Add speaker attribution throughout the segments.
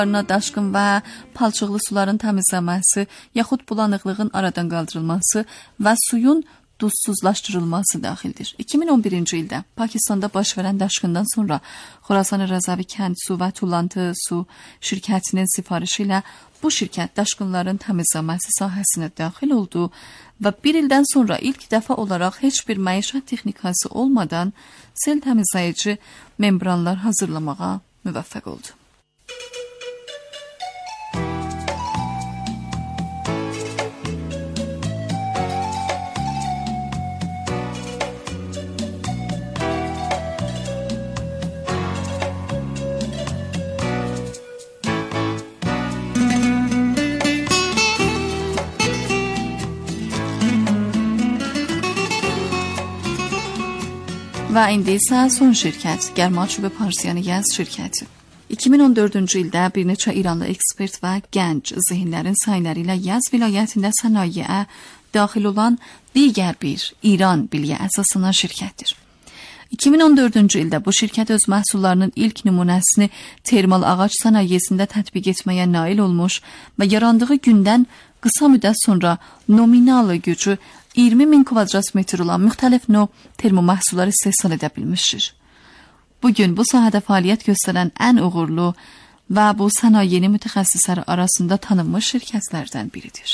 Speaker 1: daşqın və palçıqlı suların təmizlənməsi, yaxud bulanıqlığın aradan qaldırılması və suyun duzsuzlaşdırılması daxildir. 2011-ci ildə Pakistanda baş verən daşqından sonra Xorasan Rəzavi Kənd Su və Tullantı Su şirkətinin sifarişi ilə bu şirkət daşqınların təmizlənməsi sahəsinə daxil oldu və bir ildən sonra ilk dəfə olaraq heç bir məişət texnikası olmadan sel təmizləyici membranlar hazırlamağa müvəffəq oldu. Və indi isə son şirkət, Gərmaçub Parsiyani Yaz şirkəti. 2014-cü ildə bir neçə İranlı ekspert və gənc zihinlərin sayları ilə Yaz vilayətində sənayeyə daxil olan digər bir İran bilyə əsaslanan şirkətdir. 2014-cü ildə bu şirkət öz məhsullarının ilk nümunəsini termal ağac sənayesində tətbiq etməyə nail olmuş və yarandığı gündən qısa müddət sonra nominal gücü 20.000 kvadrat metr olan müxtəlif növ termoməhsullar istehsal edə bilmişdir. Bugün bu sahədə fəaliyyət göstərən ən uğurlu və bu sənayenin mütəxəssisləri arasında tanınmış şirkətlərdən biridir.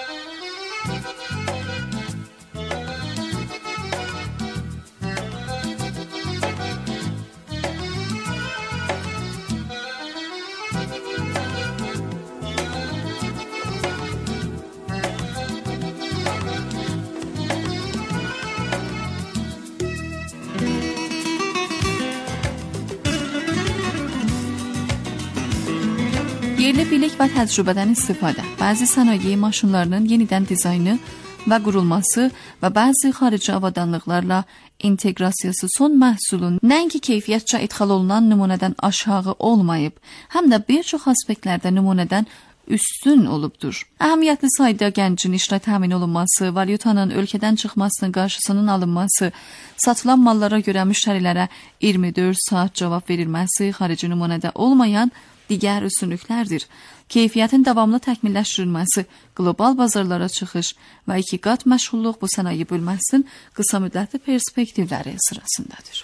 Speaker 1: Yerli bilik və təcrübədən istifadə, bəzi sənaye maşınlarının yenidən dizaynı və qurulması və bəzi xarici avadanlıqlarla inteqrasiyası son məhsulun nəinki keyfiyyətcə idxal olunan nümunədən aşağı olmayıb, həm də bir çox aspektlərdə nümunədən üstün olubdur. Əhəmiyyətli sayda gəncin işlə təmin olunması, valyutanın ölkədən çıxmasının qarşısının alınması, satılan mallara görə müştərilərə 24 saat cavab verilməsi xarici nümunədə olmayan digər üstünlüklərdir. Keyfiyyətin davamlı təkmilləşdirilməsi, qlobal bazarlara çıxış və 2 qat məşğulluq bu sənaye bölməsinin qısa müddətli perspektivləri sırasındadır.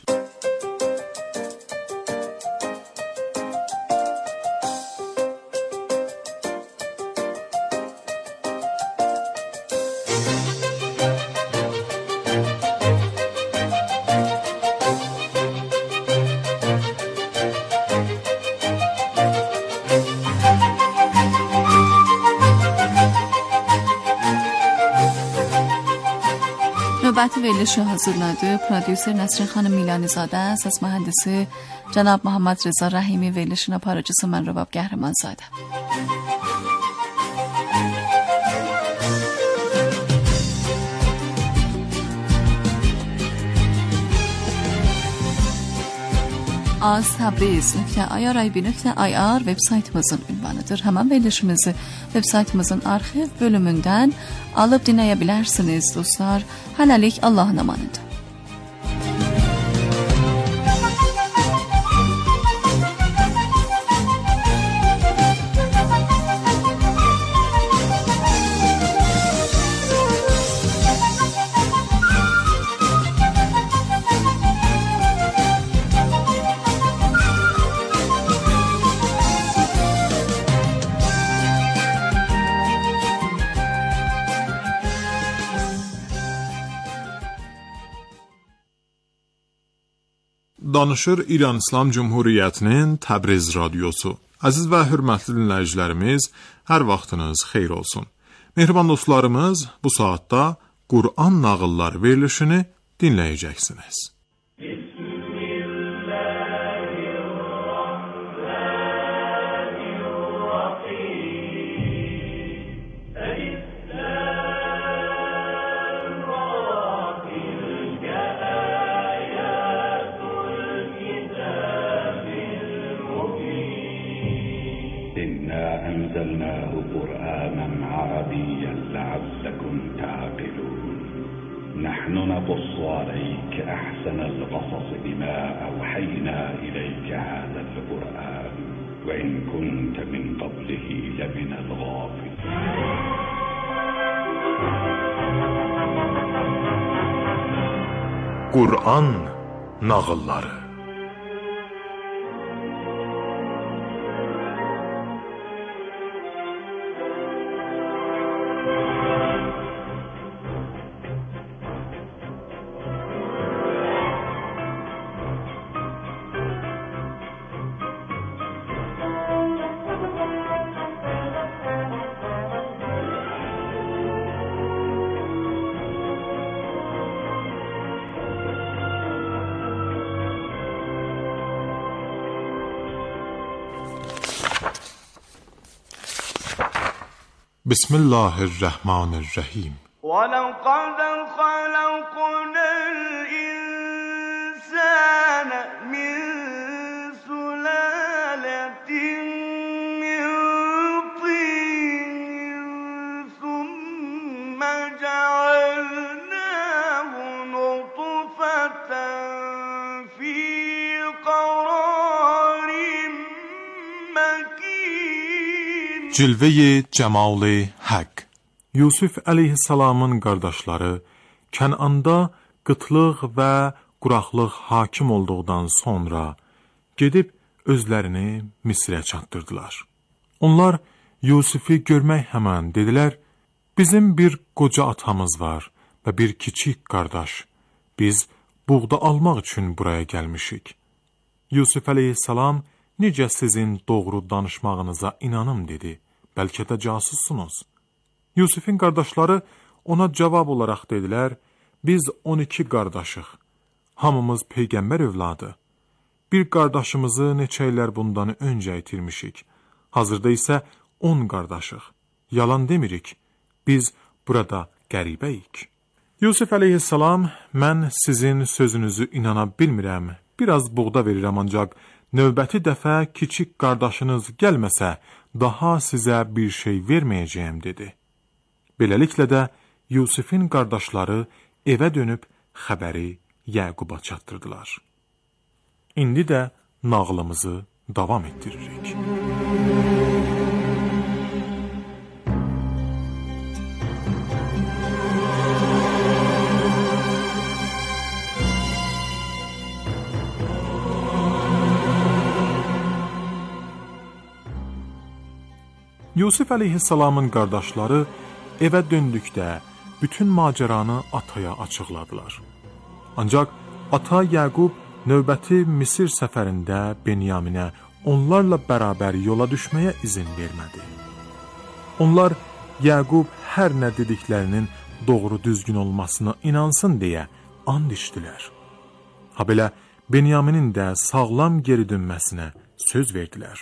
Speaker 1: Növbəti verilişi hazırladı. Prodüser Nəsrin xanım Milanizadə, səs mühəndisi Cənab Muhammed Reza Rəhimi, verilişin aparıcısı mən Rəvab Qəhrəmanzadə. aztabriz.ir web saytımızın ünvanıdır. Həmən verilişimizi web saytımızın arxiv bölümündən alıb dinləyə bilərsiniz dostlar. Hələlik Allahın amanıdır.
Speaker 2: Danışır İran İslam Cumhuriyyətinin Təbriz radiosu. Əziz və hörmətli dinləyicilərimiz, hər vaxtınız xeyir olsun. Mehriban dostlarımız, bu saatda Qur'an nağılları verilişini dinləyəcəksiniz.
Speaker 3: أنزلناه قرآنا عربيا لعلكم تعقلون نحن نقص عليك أحسن القصص بما أوحينا إليك هذا القرآن وإن كنت من قبله لمن الغافلين.
Speaker 2: Qur'an nağılları. بسم الله الرحمن الرحیم.
Speaker 4: ولقد خلقنا الإنسان من سلالة من طين ثم جعلناه نطفة في قرار مكين.
Speaker 2: Cilve-i Cemal-i Haqq. Yusuf əleyhissalamın qardaşları Kənanda qıtlıq və quraqlıq hakim olduqdan sonra gedib özlərini Misrə çatdırdılar. Onlar Yusufi görmək həmən dedilər, bizim bir qoca atamız var və bir kiçik qardaş. Biz buğda almaq üçün buraya gəlmişik. Yusuf əleyhissalam, necə sizin doğru danışmağınıza inanım dedi, bəlkə də casussunuz. Yusufin qardaşları ona cavab olaraq dedilər, biz 12 qardaşıq, hamımız peyğəmbər övladı. Bir qardaşımızı neçə illər bundan öncə itirmişik, hazırda isə 10 qardaşıq. Yalan demirik, biz burada qəribəyik. Yusuf əleyhissalam, mən sizin sözünüzü inana bilmirəm, biraz buğda verirəm ancaq növbəti dəfə kiçik qardaşınız gəlməsə, daha sizə bir şey verməyəcəyəm dedi. Beləliklə də Yusufin qardaşları evə dönüb xəbəri Yaquba çatdırdılar. İndi də nağılımızı davam etdiririk. Yusuf əleyhissalamın qardaşları evə döndükdə bütün macəranı ataya açıqladılar. Ancaq ata Yaqub növbəti Misir səfərində Benyaminə onlarla bərabər yola düşməyə izin vermədi. Onlar Yaqub hər nə dediklərinin doğru düzgün olmasına inansın deyə and içdilər. Habelə Benyaminin də sağlam geri dönməsinə söz verdilər.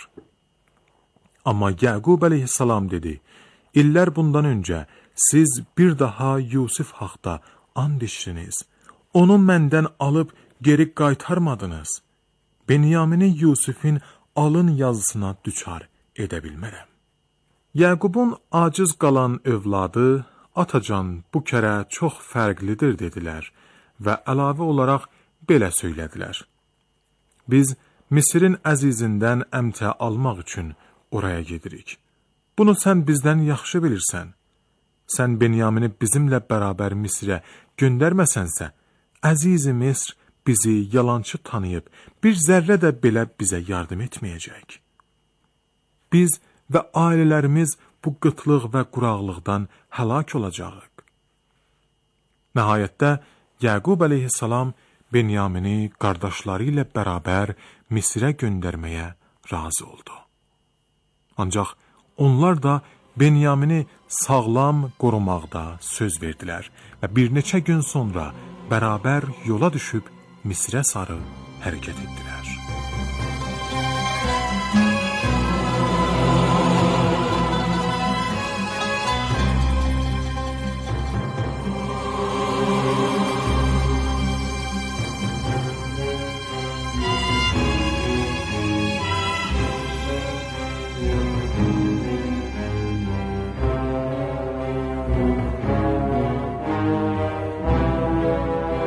Speaker 2: Amma Yaqub əleyhissalam dedi, illər bundan öncə siz bir daha Yusuf haqda and içdiniz. Onu məndən alıb geri qaytarmadınız. Benyamini Yusufin alın yazısına düçar edə bilmərəm. Yaqubun aciz qalan övladı, atacan bu kərə çox fərqlidir dedilər və əlavə olaraq belə söylədilər. Biz Misirin əzizindən əmtə almaq üçün oraya gedirik. Bunu sən bizdən yaxşı bilirsən. Sən Benyamini bizimlə bərabər Misrə göndərməsənsə, əziz-i Misr bizi yalançı tanıyıb, bir zərrə də belə bizə yardım etməyəcək. Biz və ailələrimiz bu qıtlıq və quraqlıqdan həlak olacağıq. Nəhayətdə Yaqub əleyhissalam Benyamini qardaşları ilə bərabər Misrə göndərməyə razı oldu. Ancaq onlar da Benyamini sağlam qorumaqda söz verdilər və bir neçə gün sonra bərabər yola düşüb Misrə sarı hərəkət etdilər.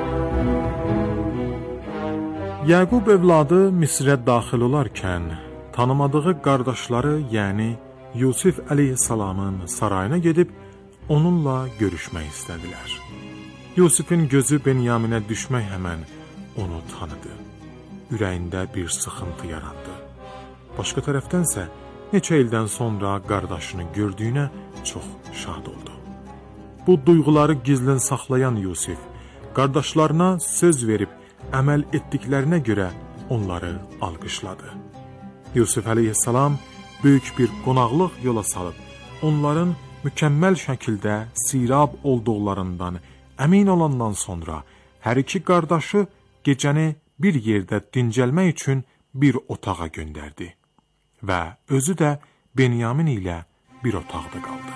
Speaker 2: Yaqub övladı Misrə daxil olarkən, tanımadığı qardaşları, yəni Yusif əleyhissalamın sarayına gedib onunla görüşmək istədilər. Yusifin gözü Benyaminə düşmək həmən onu tanıdı. Ürəyində bir sıxıntı yarandı. Başqa tərəfdənsə, neçə ildən sonra qardaşını gördüyünə çox şad oldu. Bu duyğuları gizlin saxlayan Yusif, qardaşlarına söz verib əməl etdiklərinə görə onları alqışladı. Yusif əleyhissalam böyük bir qonaqlıq yola salıb, onların mükəmməl şəkildə sirab olduqlarından əmin olandan sonra hər iki qardaşı gecəni bir yerdə dincəlmək üçün bir otağa göndərdi və özü də Benyamin ilə bir otaqda qaldı.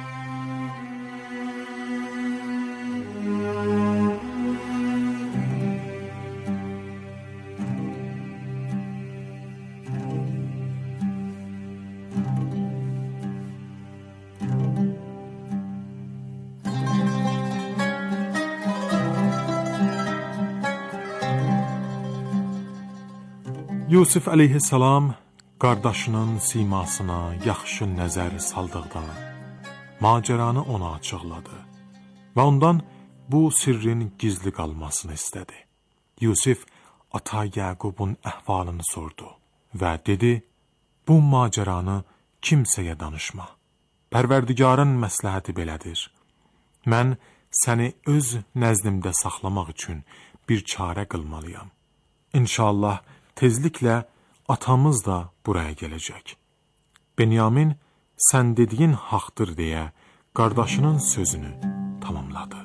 Speaker 2: Yusif əleyhissalam qardaşının simasına yaxşı nəzər saldıqda macəranı ona açıqladı və ondan bu sirrin gizli qalmasını istədi. Yusif ata Yaqubun əhvalını sordu və dedi: "Bu macəranı kimsəyə danışma. Pərverdigarın məsləhəti belədir. Mən səni öz nəzdimdə saxlamaq üçün bir çarə qılmalıyam. İnşallah tezliklə atamız da buraya gələcək." Benyamin, "Sən dediyin haqdır" deyə qardaşının sözünü tamamladı.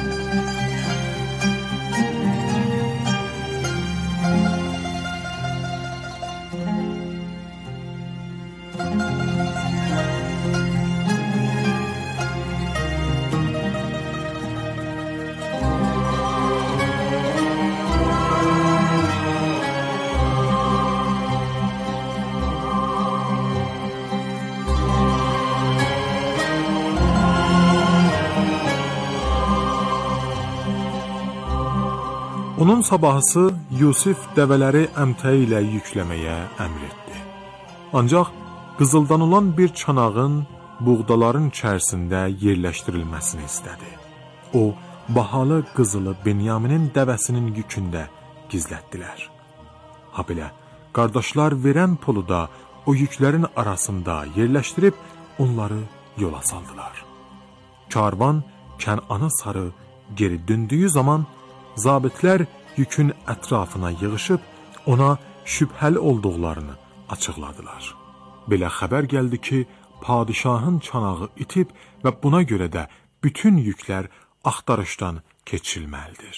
Speaker 2: Onun sabahısı Yusif dəvələri əmtəyi ilə yükləməyə əmr etdi. Ancaq qızıldan olan bir çanağın buğdaların içərisində yerləşdirilməsini istədi. O, bahalı qızılı Benyaminin dəvəsinin yükündə gizlətdilər. Ha belə, qardaşlar verən pulu da o yüklərin arasında yerləşdirib onları yola saldılar. Karvan Kənana sarı geri döndüyü zaman zabitlər yükün ətrafına yığışıb ona şübhəli olduqlarını açıqladılar. Belə xəbər gəldi ki, padişahın çanağı itib və buna görə də bütün yüklər axtarışdan keçirilməlidir.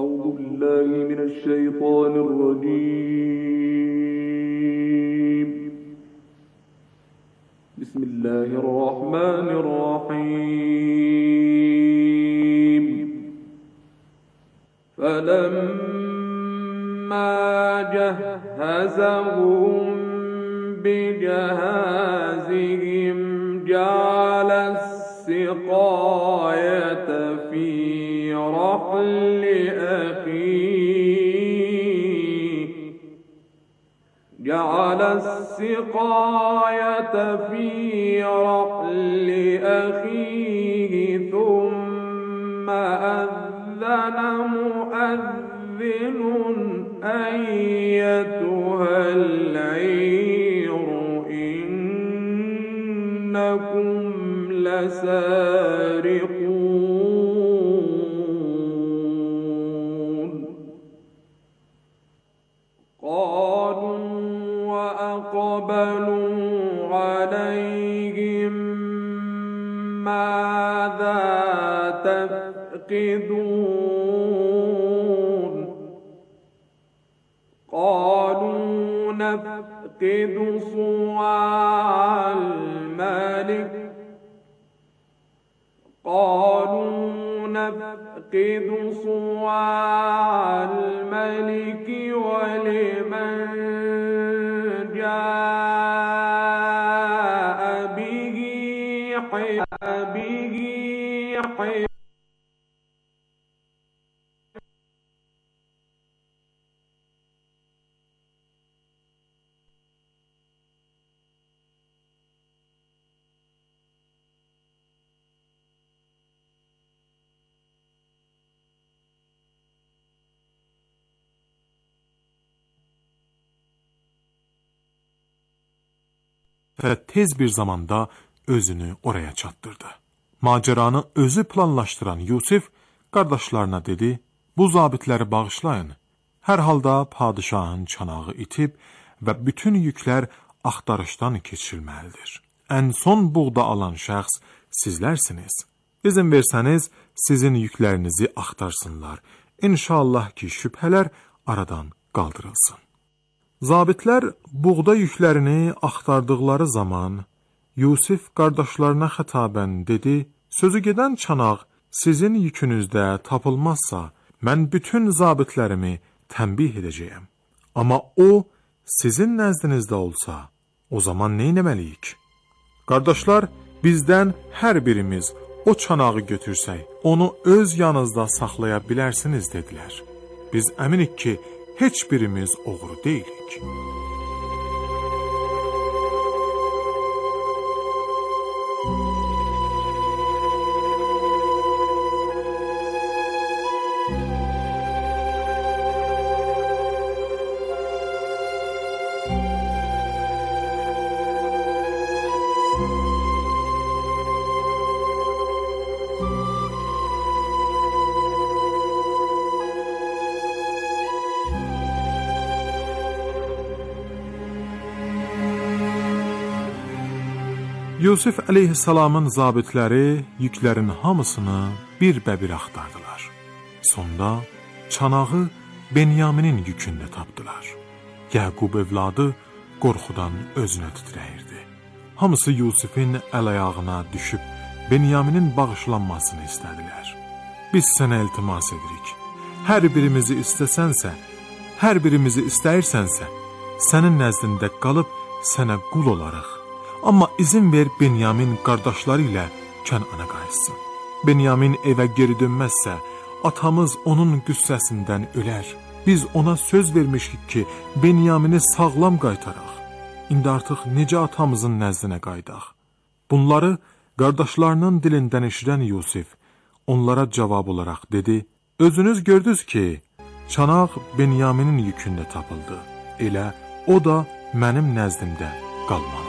Speaker 2: Euzubillahimineşşeytanirracim. Bismillahirrahmanirrahim. فَلَمَّا جَهَّزَهُم بِجَهَازِهِمْ جَعَلَ السِّقَايَةَ فِي رَحْلِ أَخِيهِ ثُمَّ أَذَّنَ مُؤَذِّنٌ أَيَّتُهَا الْعِيرُ إِنَّكُمْ لَسَارِقُونَ قَالُوا وَأَقْبَلُوا عَلَيْهِمْ مَاذَا تَفْقِدُونَ قَالُوا نَفْقِدُ صُوَاعَ الْمَلِكِ وَلِمَنْ جَاءَ بِهِ حِمْلٌ əlbəttə tez bir zamanda özünü oraya çatdırdı. Maceranı özü planlaşdıran Yusif qardaşlarına dedi, bu zabitləri bağışlayın. Hər halda padişahın çanağı itib və bütün yüklər axtarışdan keçirilməlidir. Ən son buğda alan şəxs sizlərsiniz. İzin versəniz, sizin yüklərinizi axtarsınlar. İnşallah ki, şübhələr aradan qaldırılsın. Zabitlər buğda yüklərini axtardıqları zaman Yusif qardaşlarına xətabən dedi, sözü gedən çanaq sizin yükünüzdə tapılmazsa, mən bütün zabitlərimi tənbih edəcəyəm. Amma o, sizin nəzdinizdə olsa, o zaman nə etməliyik? Qardaşlar, bizdən hər birimiz o çanağı götürsək, onu öz yanınızda saxlaya bilərsiniz, dedilər. Biz əminik ki, heç birimiz oğru deyilik. Yusif əleyhissalamın zabitləri yüklərin hamısını bir-bə-bir axtardılar. Sonda çanağı Benyaminin yükündə tapdılar. Yaqub evladı qorxudan özünə titrəyirdi. Hamısı Yusifin əl-ayağına düşüb Benyaminin bağışlanmasını istədilər. Biz sənə iltimas edirik. Hər birimizi istəsənsə, hər birimizi istəyirsənsə, sənin nəzdində qalıb sənə qul olarıq. Amma izin ver Benyamin qardaşları ilə Kənana qayıtsın. Benyamin evə geri dönməzsə, atamız onun qüssəsindən ölər. Biz ona söz vermişik ki, Benyamini sağlam qaytaraq. İndi artıq necə atamızın nəzdinə qaydaq? Bunları qardaşlarının dilindən eşidən Yusif onlara cavab olaraq dedi, özünüz gördünüz ki, çanaq Benyaminin yükündə tapıldı. Elə o da mənim nəzdimdə qalmalıdır.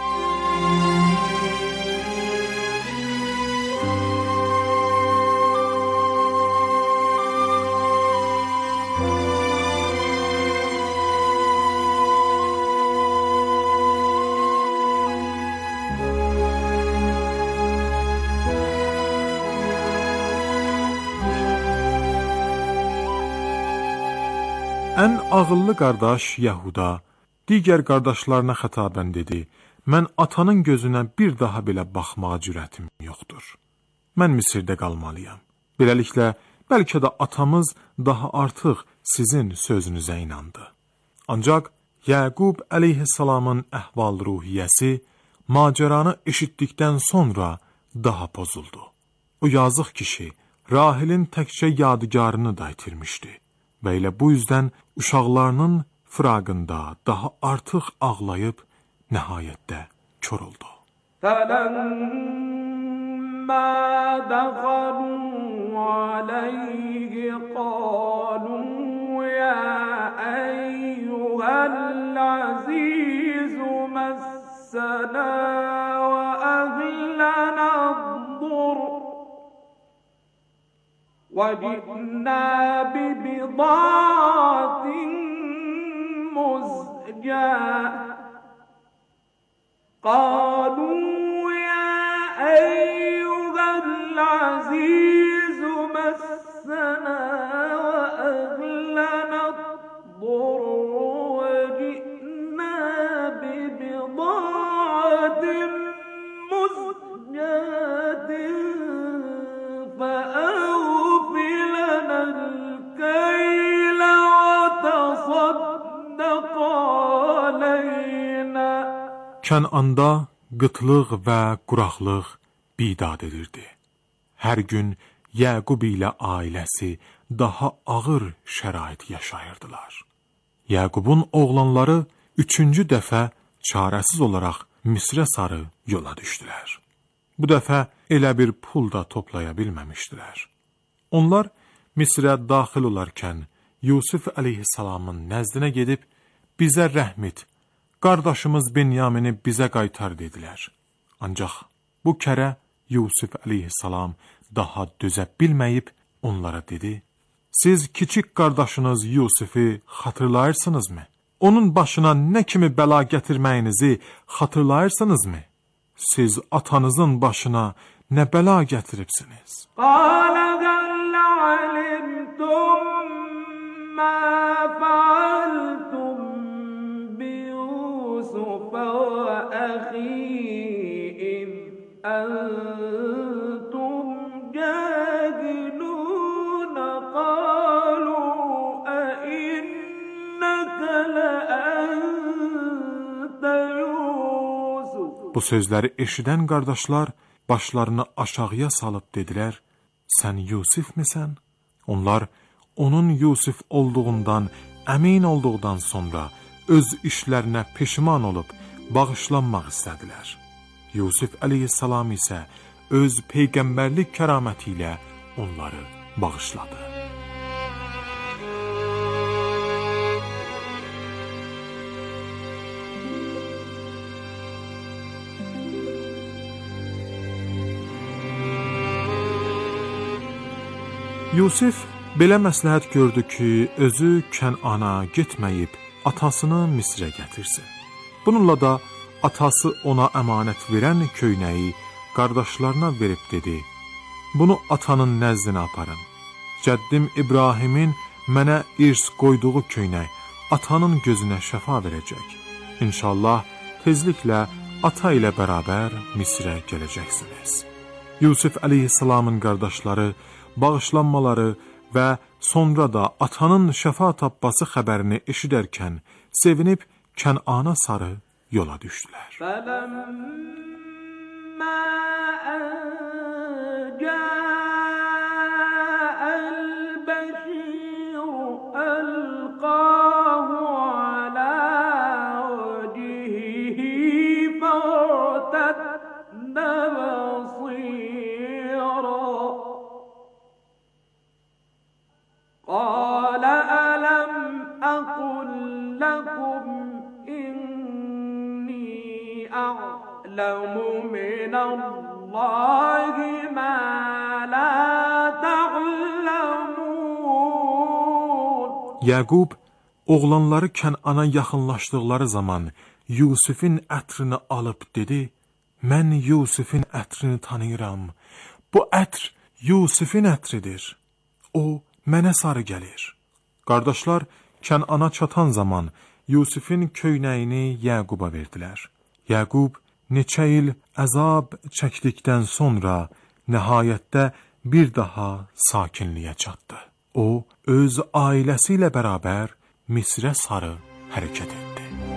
Speaker 2: Ən ağıllı qardaş Yahuda digər qardaşlarına xətabən dedi, mən atanın gözünə bir daha belə baxmağa cürətim yoxdur. Mən Misirdə qalmalıyam. Beləliklə, bəlkə də atamız daha artıq sizin sözünüzə inandı. Ancaq Yaqub əleyhissalamın əhval-ruhiyyəsi macəranı eşitdikdən sonra daha pozuldu. O yazıq kişi Rahilin təkcə yadigarını da itirmişdi. Və elə bu yüzdən uşaqlarının firaqında daha artıq ağlayıb nəhayətdə kör oldu.
Speaker 4: فَلَمَّا دَخَلُوا عَلَيْهِ قَالُوا يَا أَيُّهَا الْعَزِيزُ مَسَّنَا وَأَهْلَنَا الضُّرُّ وَجِئْنَا بِبِضَاعَةٍ مُزْجَاةٍ قَالُوا يَا أَيُّهَا الْعَزِيزُ مَسَّنَا وَأَهْلَنَا الضُّرُّ وَجِئْنَا بِبِضَاعَةٍ مُزْجَاةٍ
Speaker 2: Kənanda qıtlıq və quraqlıq bidad edirdi. Hər gün Yaqub ilə ailəsi daha ağır şərait yaşayırdılar. Yaqubun oğlanları 3-cü dəfə çarəsiz olaraq Misrə sarı yola düşdülər. Bu dəfə elə bir pul da toplaya bilməmişdilər. Onlar Misrə daxil olarkən Yusif əleyhissalamın nəzdinə gedib, bizə rəhm et, qardaşımız Benyamini bizə qaytar dedilər. Ancaq bu kərə Yusuf əleyhissalam daha dözə bilməyib onlara dedi: Siz kiçik qardaşınız Yusufu xatırlayırsınızmı? Onun başına nə kimi bəla gətirməyinizi xatırlayırsınızmı? Siz atanızın başına nə bəla gətiribsiniz?
Speaker 4: قال هل علمتم ما فعلتم بيوسف وأخيه إذ أنتم جاهلون قالوا أئنك لأنت يوسف.
Speaker 2: Bu sözləri eşidən qardaşlar başlarını aşağıya salıb dedilər: Sən Yusuf misən? Onlar onun Yusuf olduğundan əmin olduqdan sonra öz işlərinə peşman olub bağışlanmaq istədilər. Yusuf əleyhissalam isə öz peyğəmbərlik kəraməti ilə onları bağışladı. Yusuf belə məsləhət gördü ki, özü Kənana getməyib atasını Misrə gətirsin. Bununla da atası ona əmanət verən köynəyi qardaşlarına verib dedi: Bunu atanın nəzdinə aparın. Cəddim İbrahimin mənə irs qoyduğu köynək atanın gözünə şəfa verəcək. İnşallah tezliklə ata ilə bərabər Misrə gələcəksiniz. Yusuf əleyhissalamın qardaşları bağışlanmaları və sonra da atanın şəfa tapması xəbərini eşidərkən sevinib Kənana sarı yola düşdülər.
Speaker 4: قال ألم أقل لكم إني أعلم من الله ما لا تعلمون.
Speaker 2: Yaqub oğlanları Kənana yaxınlaşdıqları zaman Yusufun ətrini alıb dedi: Mən Yusufun ətrini tanıyıram. Bu ətr Yusufun ətridir. O mənə sarı gəlir. Qardaşlar Kənana çatan zaman Yusufun köynəyini Yaquba verdilər. Yaqub neçə il əzab çəkdikdən sonra nəhayətdə bir daha sakinliyə çatdı. O öz ailəsi ilə bərabər Misrə sarı hərəkət etdi.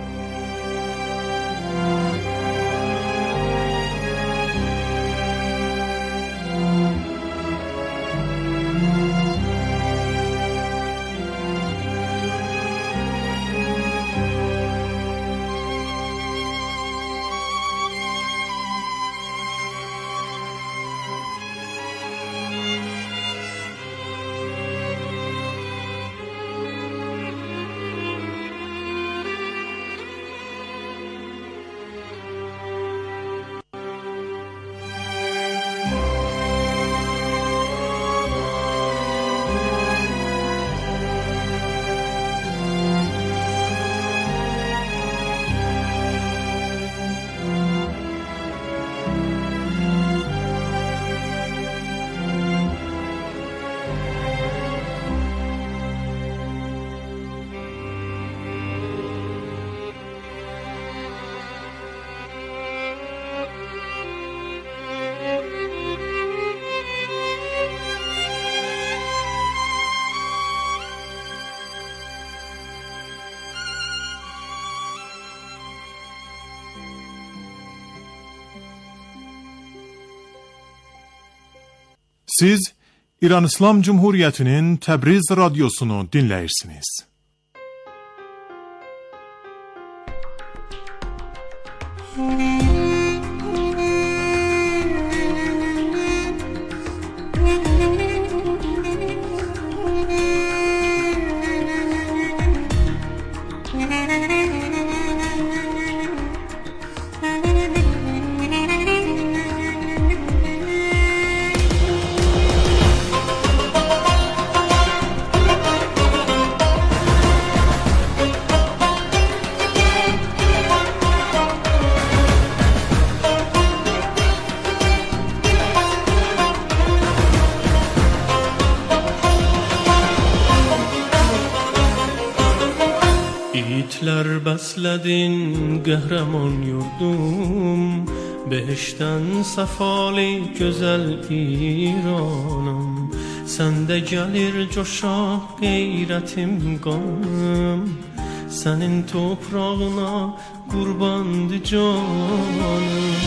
Speaker 2: Siz İran İslam Cumhuriyyətinin Təbriz radiosunu dinləyirsiniz.
Speaker 5: bəslədin qəhrəman yurdum, behişdən səfali gözəl İranım. Səndə gəlir coşaq qeyrətim qanım, sənin toprağına qurbandı canım.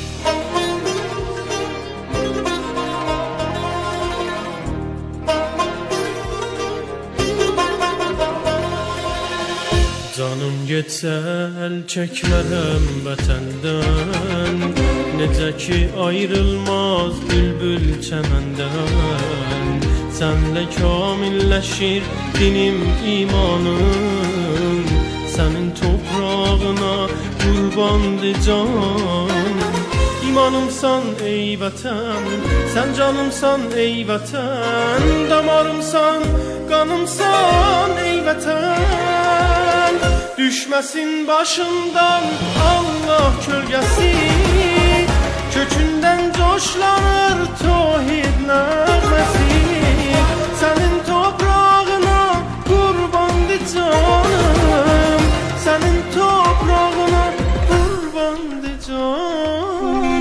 Speaker 5: Canım getsə əl çəkmərəm vətəndən, necə ki ayrılmaz bülbül çəməndən. Sənlə kamilləşir dinim imanım, sənin toprağına qurbandı can. İmanımsan ey vətən, sən canımsan ey vətən, damarımsan, qanımsan ey vətən. Düşməsin başımdan Allah kölgəsi, kökündən coşlanır tohid nəğməsi. Sənin toprağına qurbandı canım, sənin toprağına qurbandı canım.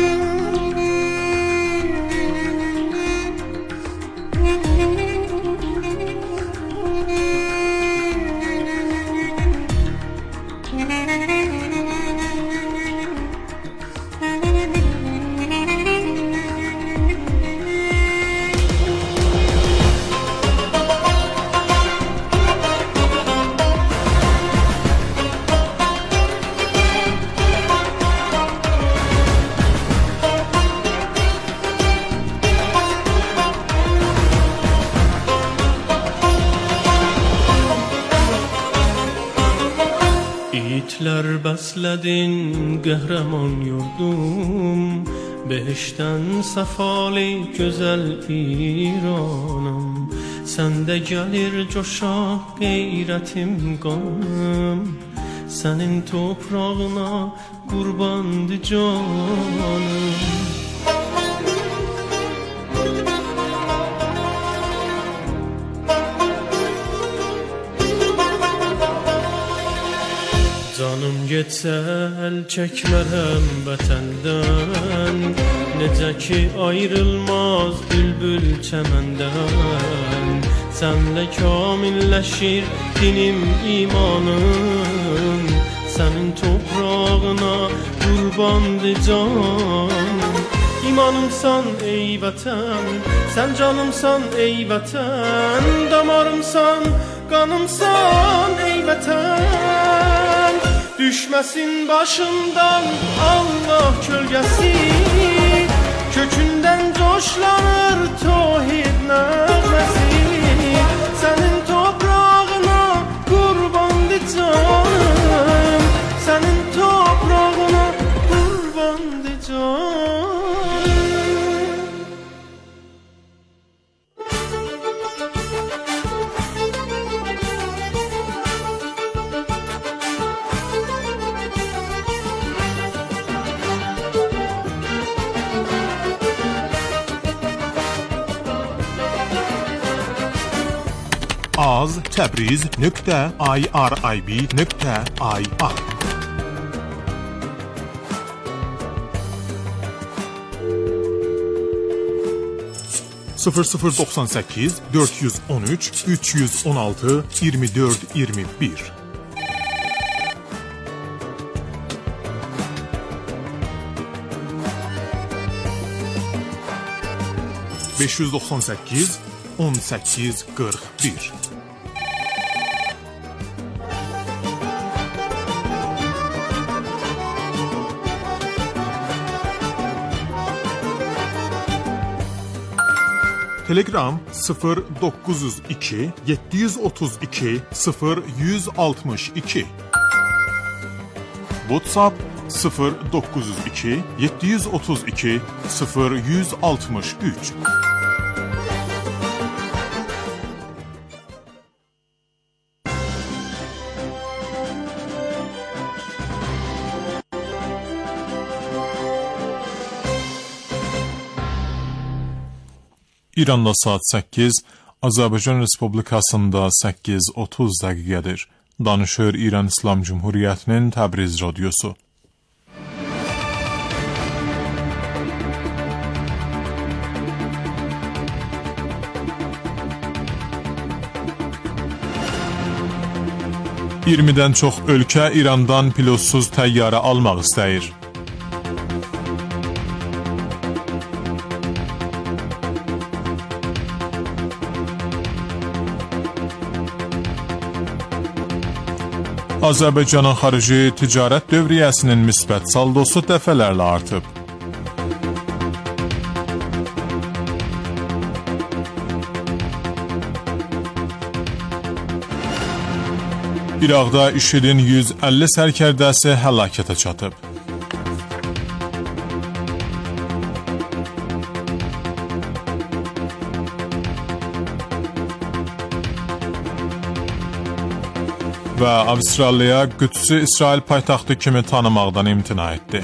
Speaker 5: İtlər bəslədin qəhrəman yurdum, behişdən səfali gözəl İranım. Səndə gəlir coşaq qeyrətim qanım, sənin toprağına qurbandı canım. Canım getsə əl çəkmərəm vətəndən, necə ki ayrılmaz bülbül çəməndən. Sənlə kamilləşir dinim imanım, sənin toprağına qurbandı can. İmanımsan ey vətən, sən canımsan ey vətən, damarımsan, qanımsan ey vətən. Düşməsin başımdan Allah kölgəsi, kökündən coşlanır tohid nəğməsi. Sənin toprağına qurbandı canım, sənin toprağına qurbandı canım.
Speaker 2: az Təbriz.irib.ir 0098 413 316 24 21 598 18 41 Telegram 0902 732 0162 WhatsApp 0902 732 0163 İranda saat 8, Azərbaycan Respublikasında 8:30 dəqiqədir. danışır İran İslam Cumhuriyyətinin Təbriz radiosu. $20-dən çox ölkə İrandan pilotsuz təyyarə almaq istəyir. Azərbaycanın xarici ticarət dövriyyəsinin müsbət saldosu dəfələrlə artıb. İraqda IŞİDin 150 sərkərdəsi həlakətə çatıb. Və Avstraliya Qüdsü İsrail paytaxtı kimi tanımaqdan imtina etdi.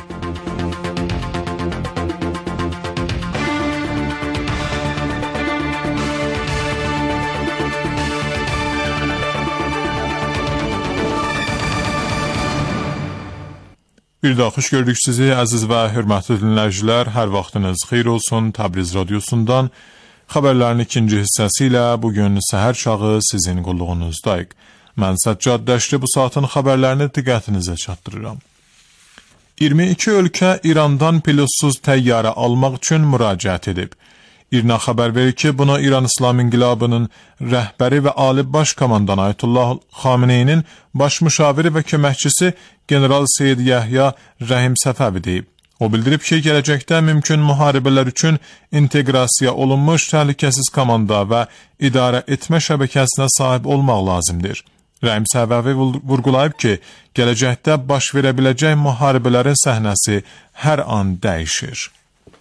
Speaker 2: Bir daha xoş gördük sizi, əziz və hörmətli dinləyicilər. Hər vaxtınız xeyir olsun. Təbriz radiosundan xəbərlərin ikinci hissəsi ilə bugün səhər çağı sizin qulluğunuzdayıq. Mən Səccad Dəşli bu saatın xəbərlərini diqqətinizə çatdırıram. 22 ölkə İrandan pilotsuz təyyarə almaq üçün müraciət edib. İRNA xəbər verir ki, buna İran İslam İnqilabının rəhbəri və Ali Baş Komandan Ayətullah Xameneyinin baş müşaviri və köməkçisi General Seyid Yahya Rəhim Səfəvi deyib. O bildirib ki, gələcəkdə mümkün müharibələr üçün inteqrasiya olunmuş təhlükəsiz komanda və idarə etmə şəbəkəsinə sahib olmaq lazımdır. Rəhim Səfəvi vurğulayıb ki, gələcəkdə baş verə biləcək müharibələrin səhnəsi hər an dəyişir.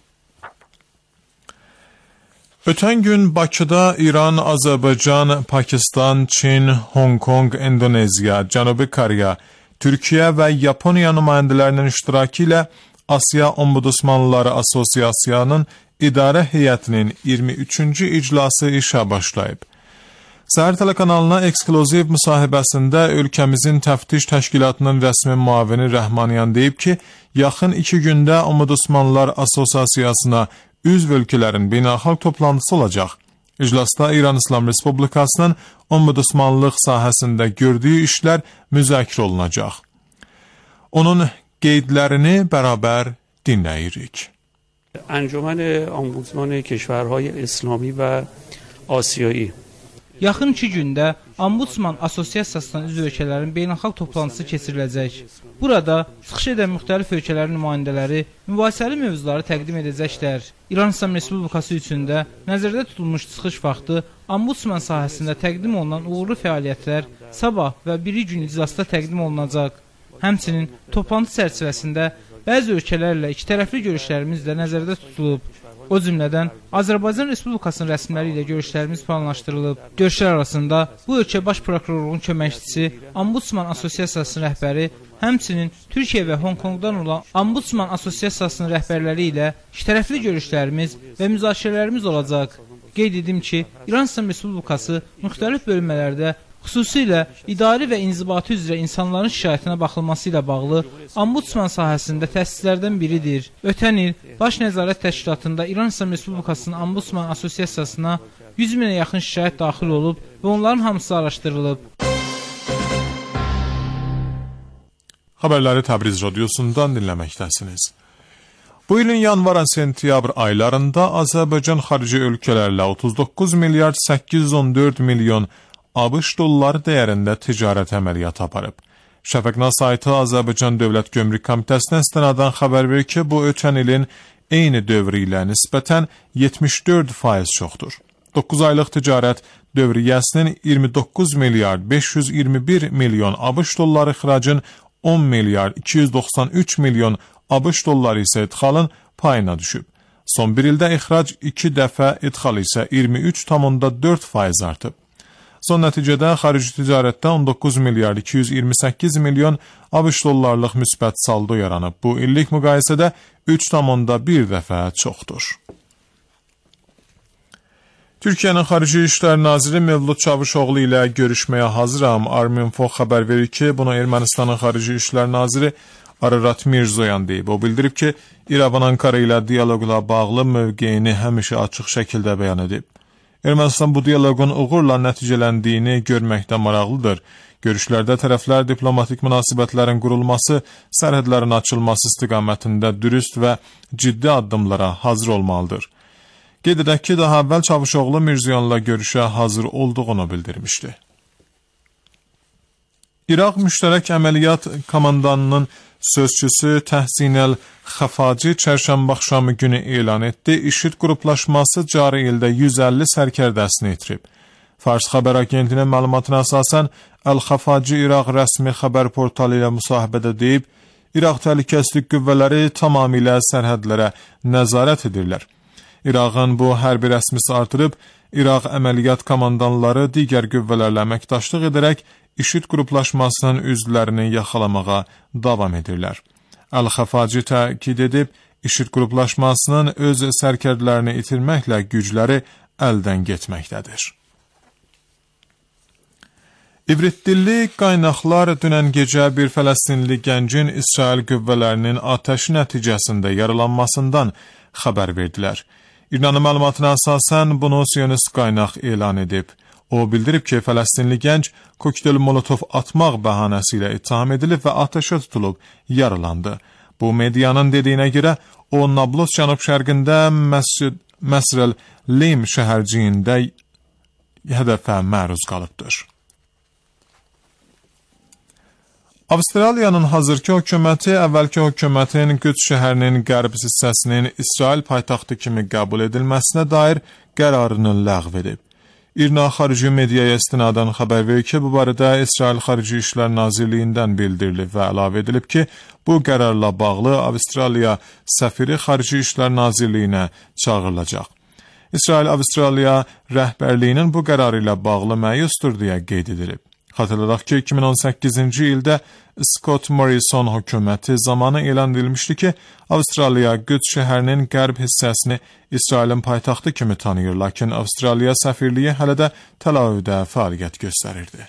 Speaker 2: Ötən gün Bakıda İran, Azərbaycan, Pakistan, Çin, Hong Kong, Endoneziya, Cənubi Koreya, Türkiyə və Yaponiya nümayəndələrinin iştirakı ilə Asiya Ombudsmanları Assosiasiyasının idarə heyətinin 23-cü iclası işə başlayıb. Səhər telekanalına ekskluziv müsahibəsində ölkəmizin təftiş təşkilatının rəsmi müavini Rəhmanyan deyib ki, yaxın 2 gündə Ombudsmanlar Assosiasiyasına üzv ölkələrin beynəlxalq toplantısı olacaq. İclasda İran İslam Respublikasının ombudsmanlıq sahəsində gördüyü işlər müzakirə olunacaq. Onun qeydlərini bərabər dinləyirik.
Speaker 6: Əncümən Ombudsman Keşvərhay İslami və Asiyai
Speaker 7: Yaxın 2 gündə Ombudsman Assosiasiyasından üzv ölkələrin beynəlxalq toplantısı keçiriləcək. Burada çıxış edən müxtəlif ölkələrin nümayəndələri mübahisəli mövzuları təqdim edəcəklər. İran İslam Respublikası üçün də nəzərdə tutulmuş çıxış vaxtı Ombudsman sahəsində təqdim olunan uğurlu fəaliyyətlər sabah və biri gün iclasda təqdim olunacaq. Həmçinin toplantı çərçivəsində bəzi ölkələrlə ikitərəfli görüşlərimiz də nəzərdə tutulub. O cümlədən Azərbaycan Respublikasının rəsmiləri ilə görüşlərimiz planlaşdırılıb. Görüşlər arasında bu ölkə baş prokurorluğunun köməkçisi, Ombudsman Assosiasiyasının rəhbəri, həmçinin Türkiyə və Hong Kongdan olan Ombudsman Assosiasiyasının rəhbərləri ilə ikitərəfli görüşlərimiz və müzakirələrimiz olacaq. Qeyd edim ki, İran İslam Respublikası müxtəlif bölmələrdə xüsusilə idari və inzibati üzrə insanların şikayətinə baxılması ilə bağlı Ombudsman sahəsində təsislərdən biridir. Ötən il Baş Nəzarət Təşkilatında İran İslam Respublikasının Ombudsman Assosiasiyasına 100 minə yaxın şikayət daxil olub və onların hamısı araşdırılıb.
Speaker 2: Xəbərləri Təbriz radiosundan dinləməkdəsiniz. Bu ilin yanvar-sentyabr aylarında Azərbaycan xarici ölkələrlə 39 milyard 814 milyon ABŞ dolları dəyərində ticarət əməliyyatı aparıb. Şəfəqna saytı Azərbaycan Dövlət Gömrük Komitəsinə istinadən xəbər verir ki, bu ötən ilin eyni dövrü ilə nisbətən 74% çoxdur. 9 aylıq ticarət dövriyyəsinin 29 milyard 521 milyon ABŞ dolları ixracın 10 milyard 293 milyon ABŞ dolları isə idxalın payına düşüb. Son bir ildə ixrac 2 dəfə, idxal isə 23,4% artıb. Son nəticədə xarici ticarətdə 19 milyard 228 milyon ABŞ dollarlıq müsbət saldo yaranıb. Bu illik müqayisədə 3,1 dəfə çoxdur. Türkiyənin Xarici İşlər Naziri Mevlud Çavuşoğlu ilə görüşməyə hazıram. Arminfo xəbər verir ki, bunu Ermənistanın Xarici İşlər Naziri Ararat Mirzoyan deyib. O bildirib ki, İrəvan Ankara ilə dialoqla bağlı mövqeyini həmişə açıq şəkildə bəyan edib. Ermənistan bu dialoqun uğurla nəticələndiyini görməkdə maraqlıdır. Görüşlərdə tərəflər diplomatik münasibətlərin qurulması, sərhədlərin açılması istiqamətində dürüst və ciddi addımlara hazır olmalıdır. Qeyd edək ki, daha əvvəl Çavuşoğlu Mirzoyanla görüşə hazır olduğunu bildirmişdi. İraq Müştərək Əməliyyat Komandanının sözçüsü Təhsin Əl-Xəfaci çərşənbə axşamı günü elan etdi. IŞİD qruplaşması cari ildə 150 sərkərdəsini itirib. Fars xəbər agentinin məlumatına əsasən Əl-Xəfaci İraq rəsmi xəbər portalı ilə müsahibədə deyib, İraq təhlükəsizlik qüvvələri tamamilə sərhədlərə nəzarət edirlər. İraqın bu hərbi rəsmisi artırıb, İraq əməliyyat komandanları digər qüvvələrlə əməkdaşlıq edərək IŞİD qruplaşmasının üzvlərini yaxalamağa davam edirlər. Əl-Xəfaci təkid edib, IŞİD qruplaşmasının öz sərkərdələrini itirməklə gücləri əldən getməkdədir. İbrit dilli qaynaqlar dünən gecə bir Fələstinli gəncin İsrail qüvvələrinin atəşi nəticəsində yaralanmasından xəbər verdilər. İranın məlumatına əsasən bunu Siyonist qaynaq elan edib. O bildirib ki, Fələstinli gənc kokteyl molotov atmaq bəhanəsi ilə ittiham edilib və atəşə tutulub, yaralandı. Bu medianın dediyinə görə o Nablus cənub-şərqində Məsrəl Lim şəhərciyində hədəfə məruz qalıbdır. Avstraliyanın hazırki hökuməti əvvəlki hökumətin Qüds şəhərinin qərb hissəsinin İsrail paytaxtı kimi qəbul edilməsinə dair qərarını ləğv edib. İrna xarici mediaya istinadən xəbər verir ki, bu barədə İsrail Xarici İşlər Nazirliyindən bildirilib və əlavə edilib ki, bu qərarla bağlı Avstraliya səfiri Xarici İşlər Nazirliyinə çağırılacaq. İsrail Avstraliya rəhbərliyinin bu qərarı ilə bağlı məyusdur deyə qeyd edilib. Xatırladaq ki, 2018-ci ildə Scott Morrison hökuməti zamanı elan edilmişdi ki, Avstraliya Qüds şəhərinin qərb hissəsini İsrailin paytaxtı kimi tanıyır, lakin Avstraliya səfirliyi hələ də Tel Avivdə fəaliyyət göstərirdi.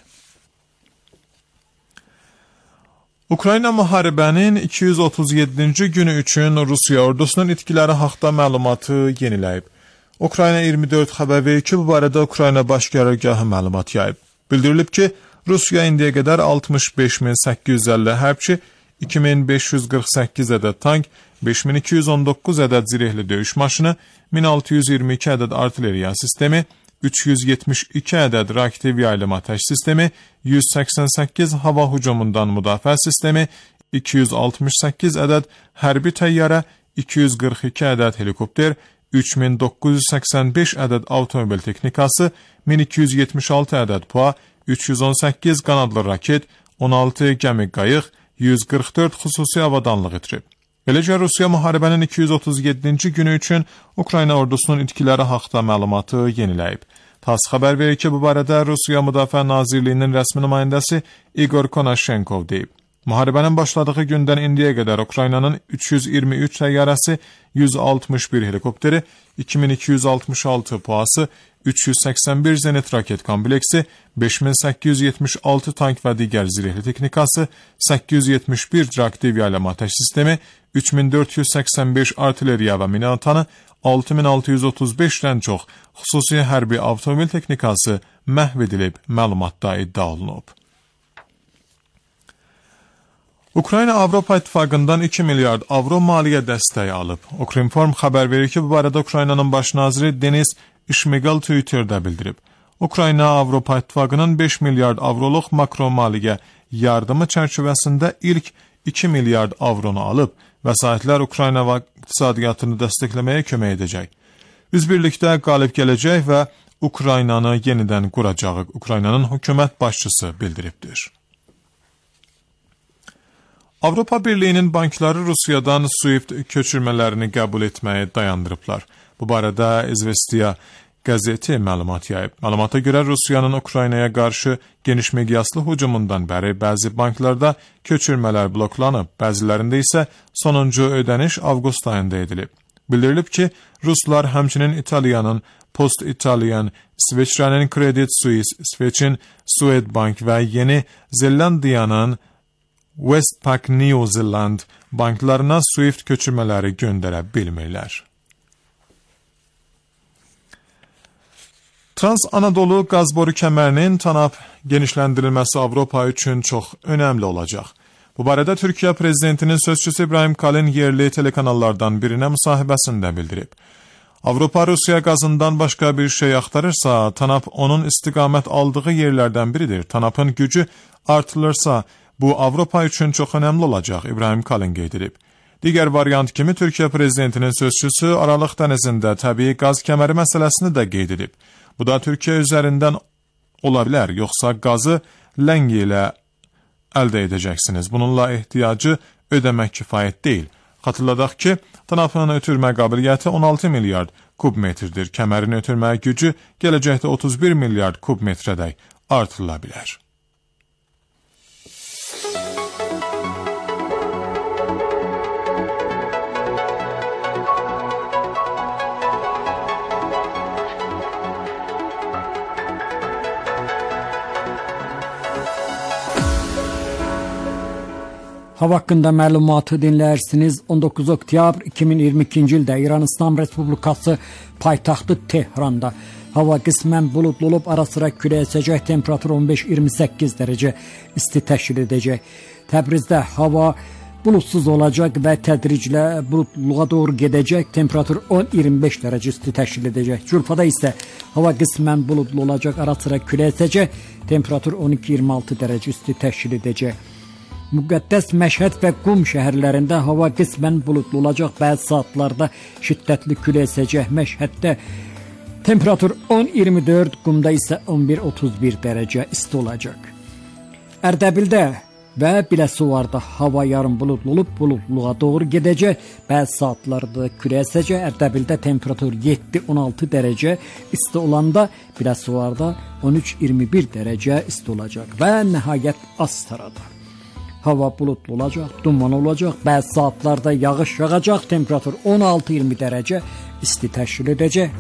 Speaker 2: Ukrayna müharibənin 237-ci günü üçün Rusiya ordusunun itkiləri haqda məlumatı yeniləyib. Ukrayna 24 xəbər verir ki, bu barədə Ukrayna baş qərargahı məlumat yayıb. Bildirilib ki, Rusiya indiyə qədər 65.850 hərbçi, 2548 ədəd tank, 5219 ədəd zirehli döyüş maşını, 1622 ədəd artilleriya sistemi, 372 ədəd reaktiv yaylım atəş sistemi, 188 hava hücumundan müdafiə sistemi, 268 ədəd hərbi təyyarə, 242 ədəd helikopter, 3985 ədəd avtomobil texnikası, 1276 ədəd PUA, 318 qanadlı raket, 16 gəmi qayıq, 144 xüsusi avadanlıq itirib. Beləcə, Rusiya müharibənin 237-ci günü üçün Ukrayna ordusunun itkiləri haqda məlumatı yeniləyib. TASS xəbər verir ki, bu barədə Rusiya Müdafiə Nazirliyinin rəsmi nümayəndəsi Igor Konashenkov deyib. Müharibənin başladığı gündən indiyə qədər Ukraynanın 323 təyyarəsi, 161 helikopteri, 2266 PUA-sı, 381 zenit raket kompleksi, 5876 tank və digər zirehli texnikası, 871 reaktiv yaylım atəş sistemi, 3485 artilleriya və minatanı, 6635-dən çox xüsusi hərbi avtomobil texnikası məhv edilib, məlumatda iddia olunub. Ukrayna Avropa İttifaqından 2 milyard avro maliyyə dəstəyi alıb. Ukrinform xəbər verir ki, bu barədə Ukraynanın baş naziri Denis Şmigal Twitterdə bildirib. Ukrayna Avropa İttifaqının 5 milyard avroluq makro maliyyə yardımı çərçivəsində ilk 2 milyard avronu alıb. Vəsaitlər Ukrayna və iqtisadiyyatını dəstəkləməyə kömək edəcək. Üzbirlikdə qalib gələcək və Ukraynanı yenidən quracağı Ukraynanın hökumət başçısı bildiribdir. Avropa Birliyinin bankları Rusiyadan SWIFT köçürmələrini qəbul etməyi dayandırıblar. Bu barədə İzvestiya qəzeti məlumat yayıb. Məlumata görə Rusiyanın Ukraynaya qarşı geniş miqyaslı hücumundan bəri bəzi banklarda köçürmələr bloklanıb, bəzilərində isə sonuncu ödəniş avqust ayında edilib. Bildirilib ki, Ruslar həmçinin İtaliyanın Post Italyan, İsveçrənin Credit Suisse, İsveçin Swedbank və Yeni Zelandiyanın Westpac New Zealand banklarına SWIFT köçürmələri göndərə bilmirlər. Trans-Anadolu qaz boru kəmərinin TANAP genişləndirilməsi Avropa üçün çox önəmli olacaq. Bu barədə Türkiyə prezidentinin sözçüsü İbrahim Kalin yerli telekanallardan birinə müsahibəsində bildirib. Avropa Rusiya qazından başqa bir şey axtarırsa, TANAP onun istiqamət aldığı yerlərdən biridir. TANAPın gücü artırılırsa, bu Avropa üçün çox önəmli olacaq, İbrahim Kalin qeyd edib. Digər variant kimi Türkiyə prezidentinin sözçüsü Aralıq dənizində təbii qaz kəməri məsələsini də qeyd edib. Bu da Türkiyə üzərindən ola bilər, yoxsa qazı ləngi ilə əldə edəcəksiniz. Bununla ehtiyacı ödəmək kifayət deyil. Xatırladaq ki, TANAP-ın ötürmə qabiliyyəti 16 milyard kubmetrdir. Kəmərin ötürmə gücü gələcəkdə 31 milyard kubmetrədək artırıla bilər.
Speaker 8: Hava haqqında məlumatı dinləyirsiniz. 19 oktyabr 2022-ci ildə İran İslam Respublikası paytaxtı Tehranda hava qismən buludlu olub, ara sıra külək əsəcək, temperatur 15-28 dərəcə isti təşkil edəcək. Təbrizdə hava buludsuz olacaq və tədriclə buludluğa doğru gedəcək, temperatur 10-25 dərəcə isti təşkil edəcək. Culfada isə hava qismən buludlu olacaq, ara sıra külək əsəcək, temperatur 12-26 dərəcə isti təşkil edəcək. Müqəddəs Məşhəd və Qum şəhərlərində hava qismən buludlu olacaq, bəzi saatlarda şiddətli külək əsəcək. Məşhəddə temperatur 10-24, Qumda isə 11-31 dərəcə isti olacaq. Ərdəbildə və Biləsuvarda hava yarım buludlu olub, buludluğa doğru gedəcək, bəzi saatlarda külək əsəcək. Ərdəbildə temperatur 7-16 dərəcə isti olanda, Biləsuvarda 13-21 dərəcə isti olacaq və nəhayət Astarada hava buludlu olacaq, duman olacaq, bəzi saatlarda yağış yağacaq, temperatur 16-20 dərəcə isti təşkil edəcək.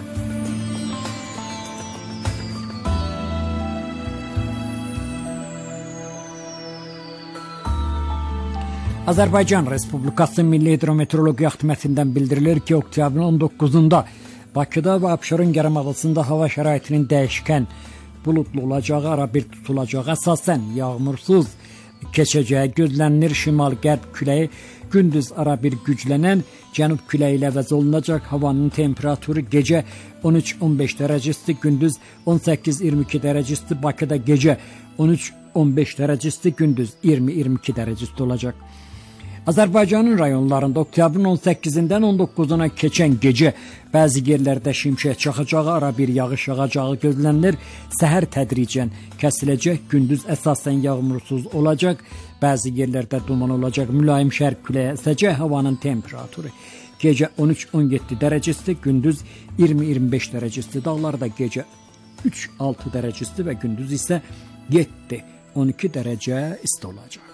Speaker 8: Azərbaycan Respublikası Milli Hidrometeorologiya Xidmətindən bildirilir ki, oktyabrın 19-da Bakıda və Abşeron yarımadasında hava şəraitinin dəyişkən buludlu olacağı, ara bir tutulacağı, əsasən yağmursuz keçəcəyi gözlənilir. Şimal-qərb küləyi gündüz ara bir güclənən cənub küləyi ilə əvəz olunacaq. Havanın temperaturu gecə 13-15 dərəcə isti, gündüz 18-22 dərəcə isti. Bakıda gecə 13-15 dərəcə isti, gündüz 20-22 dərəcə isti olacaq. Azərbaycanın rayonlarında oktyabrın 18-dən 19-una keçən gecə bəzi yerlərdə şimşək çaxacağı, ara bir yağış yağacağı gözlənilir. Səhər tədricən kəsiləcək, gündüz əsasən yağmursuz olacaq, bəzi yerlərdə duman olacaq, mülayim şərq küləyi əsəcək. Havanın temperaturu gecə 13-17 dərəcə isti, gündüz 20-25 dərəcə isti. Dağlarda gecə 3-6 dərəcə isti və gündüz isə 7-12 dərəcə isti olacaq.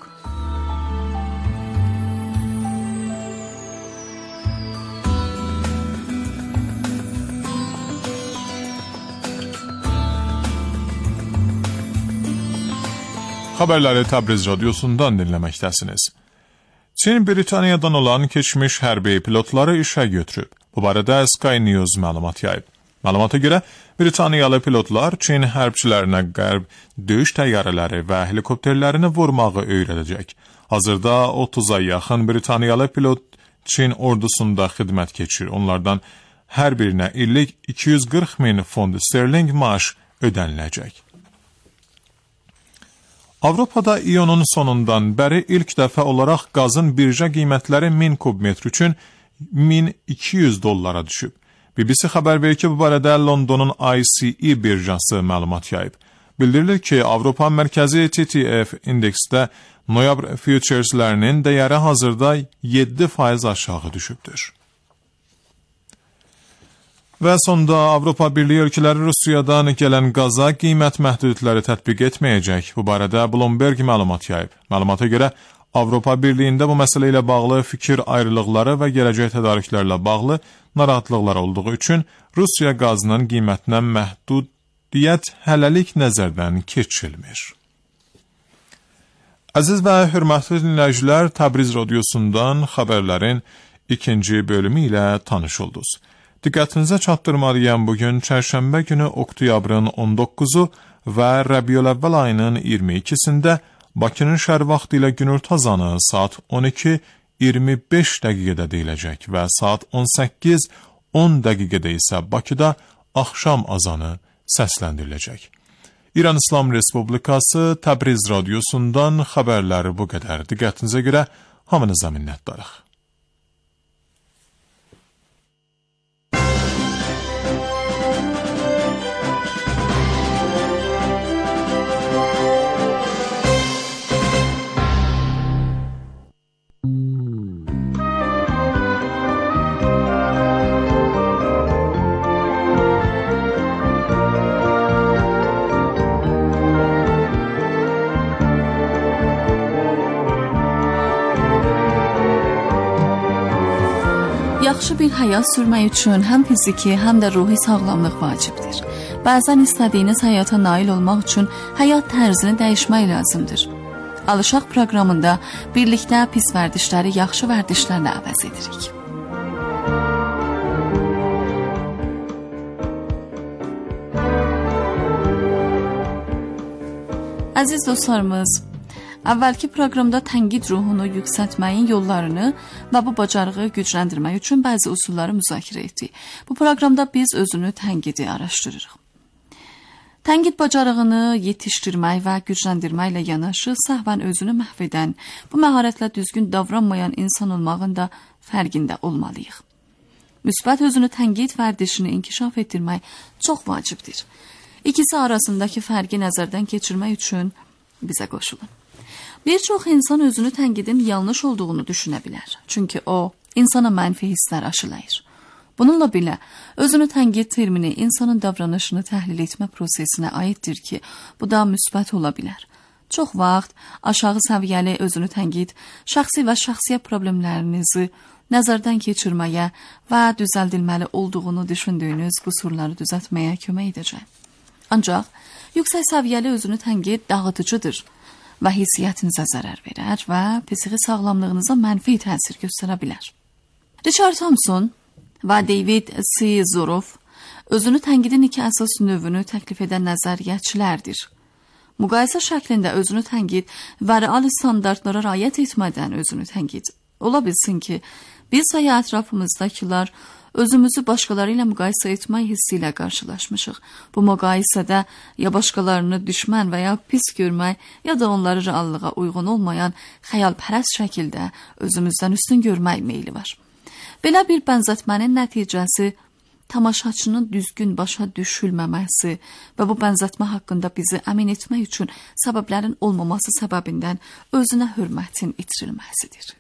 Speaker 2: Xəbərləri Təbriz radiosundan dinləməkdəsiniz. Çin Britaniyadan olan keçmiş hərbi pilotları işə götürüb. Bu barədə Sky News məlumat yayıb. Məlumata görə Britaniyalı pilotlar Çin hərbçilərinə qərb döyüş təyyarələri və helikopterlərini vurmağı öyrədəcək. Hazırda 30-a yaxın Britaniyalı pilot Çin ordusunda xidmət keçirir. Onlardan hər birinə illik 240.000 fond sterling maaş ödəniləcək. Avropada iyunun sonundan bəri ilk dəfə olaraq qazın birja qiymətləri 1000 kubmetr üçün $1200 düşüb. BBC xəbər verir ki, bu barədə Londonun ICE birjası məlumat yayıb. Bildirilir ki, Avropa mərkəzi TTF indeksdə noyabr futureslərinin dəyəri hazırda 7% aşağı düşübdür. Və sonda Avropa Birliyi ölkələri Rusiyadan gələn qaza qiymət məhdudiyyətləri tətbiq etməyəcək. Bu barədə Bloomberg məlumat yayıb. Məlumata görə Avropa Birliyində bu məsələ ilə bağlı fikir ayrılıqları və gələcək tədarüklərlə bağlı narahatlıqlar olduğu üçün Rusiya qazının qiymətinə məhdudiyyət hələlik nəzərdən keçirilmir. Əziz və hörmətli dinləyicilər, Təbriz radiosundan xəbərlərin ikinci bölümü ilə tanış oldunuz. Diqqətinizə çatdırmalıyam, bugün çərşənbə günü oktyabrın 19-u və Rəbiyül-əvvəl ayının 22-sində Bakının şəhər vaxtı ilə günorta azanı saat 12:25 dəqiqədə deyiləcək və saat 18:10 dəqiqədə isə Bakıda axşam azanı səsləndiriləcək. İran İslam Respublikası Təbriz radiosundan xəbərləri bu qədər. Diqqətinizə görə hamınıza minnətdarıq.
Speaker 1: Yaxşı bir həyat sürmək üçün həm fiziki, həm də ruhi sağlamlıq vacibdir. Bəzən istədiyiniz həyata nail olmaq üçün həyat tərzini dəyişmək lazımdır. Alışaq proqramında birlikdə pis vərdişləri yaxşı vərdişlərlə əvəz edirik. Əziz dostlarımız, əvvəlki proqramda tənqid ruhunu yüksəltməyin yollarını və bu bacarığı gücləndirmək üçün bəzi usulları müzakirə etdik. Bu proqramda biz özünü tənqidi araşdırırıq. Tənqid bacarığını yetişdirmək və gücləndirməklə yanaşı səhvən özünü məhv edən, bu məharətlə düzgün davranmayan insan olmağın da fərqində olmalıyıq. Müsbət özünü tənqid vərdişini inkişaf etdirmək çox vacibdir. İkisi arasındakı fərqi nəzərdən keçirmək üçün bizə qoşulun. Bir çox insan özünü tənqidin yanlış olduğunu düşünə bilər. Çünki o, insana mənfi hisslər aşılayır. Bununla belə, özünü tənqid termini insanın davranışını təhlil etmə prosesinə aiddir ki, bu da müsbət ola bilər. Çox vaxt aşağı səviyyəli özünü tənqid, şəxsi və şəxsiyyət problemlərinizi nəzərdən keçirməyə və düzəldilməli olduğunu düşündüyünüz qüsurları düzəltməyə kömək edəcək. Ancaq, yüksək səviyyəli özünü tənqid dağıtıcıdır və hissiyyatınıza zərər verər və psixi sağlamlığınıza mənfi təsir göstərə bilər. Richard Thompson və David C. Zoroff özünü tənqidin iki əsas növünü təklif edən nəzəriyyəçilərdir. Müqayisə şəklində özünü tənqid və real standartlara riayət etmədən özünü tənqid. Ola bilsin ki, biz və ya ətrafımızdakılar özümüzü başqaları ilə müqayisə etmək hissi ilə qarşılaşmışıq. Bu müqayisədə ya başqalarını düşmən və ya pis görmək, ya da onları reallığa uyğun olmayan xəyalpərəst şəkildə özümüzdən üstün görmək meyli var. Belə bir bənzətmənin nəticəsi tamaşaçının düzgün başa düşülməməsi və bu bənzətmə haqqında bizi əmin etmək üçün səbəblərin olmaması səbəbindən özünə hörmətin itirilməsidir.